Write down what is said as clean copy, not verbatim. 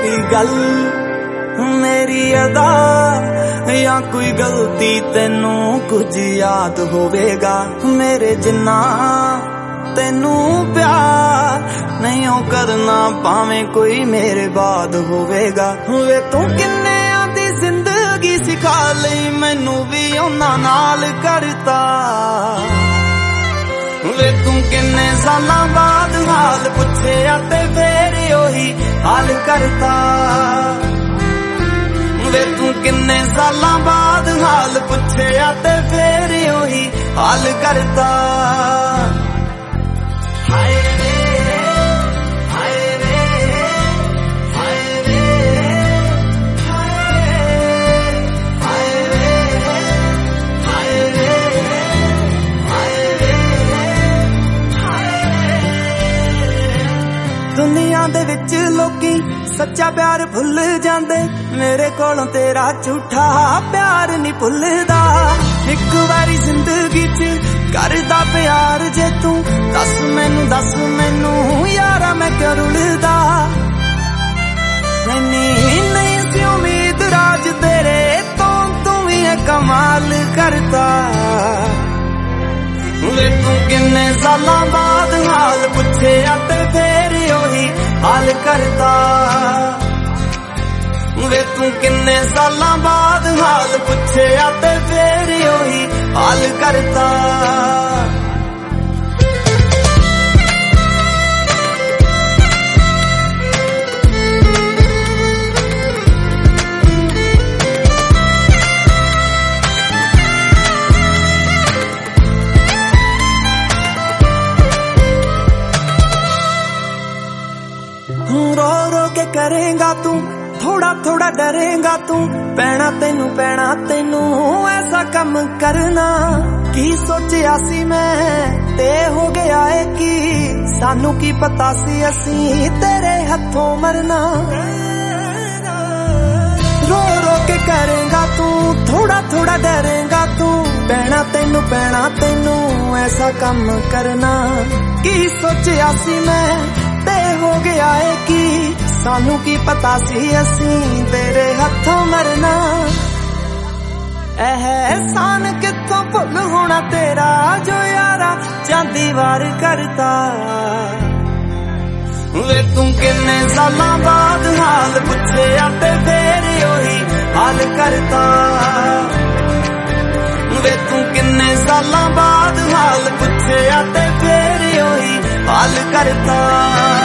कोई गल मेरी अदा या कोई गलती तेनू कुछ याद होवेगा मेरे जिन्ना तेनू प्यार नहीं हो करना पावे कोई मेरे बाद होवेगा। वे तू किन्ने आदी जिंदगी सिखा लई मैनू भी उन्हां नाल करता। वे तू किन्ने सालां बाद हाल पुछे ते फिर ओही हाल करता। वे तू किन्ने सालां बाद हाल पुछे ते फिर ओही हाल करता। हाय रे हाय रे हाय रे हाय रे हाय रे हाय रे हाय रे। दुनिया दे विच लोकी सच्चा प्यार भुल जांदे मेरे कोलों तेरा झूठा प्यार नहीं भुलदा। एक बारी जिंदगी च करदा प्यार जे तू दस मैनू यारा मैं क्यों रुलदा। नहीं सी उम्मीद राज तेरे तो तू ही है कमाल करता। वे तू किन्ने सालां बाद हाल पुछे ते फिर ओही हाल करता। वे तू किन्ने सालां बाद हाल पुछे ते फिर ओही हाल करता। रो रो के करेगा तू थोड़ा थोड़ा डरेगा तू पैना तेनू ऐसा कम करना। की सोचिया सी मैं ते हो गया है कि सानू की पता सी असी तेरे हथों मरना। रो रो के करेगा तू थोड़ा थोड़ा डरेगा तू पैना तेनू ऐसा कम करना। की सोचिया सी मैं ते हो गया है कि सानू की पता सी असी तेरे हथों मरना। एहसान कित्थों भुल होना तेरा जो यारा चांदी वार करता। वे तू किन्ने सालां बाद हाल पुछे ते फिर ओही हाल करता। वे तू किन्ने सालां बाद हाल पुछे ते फिर ओही हाल करता।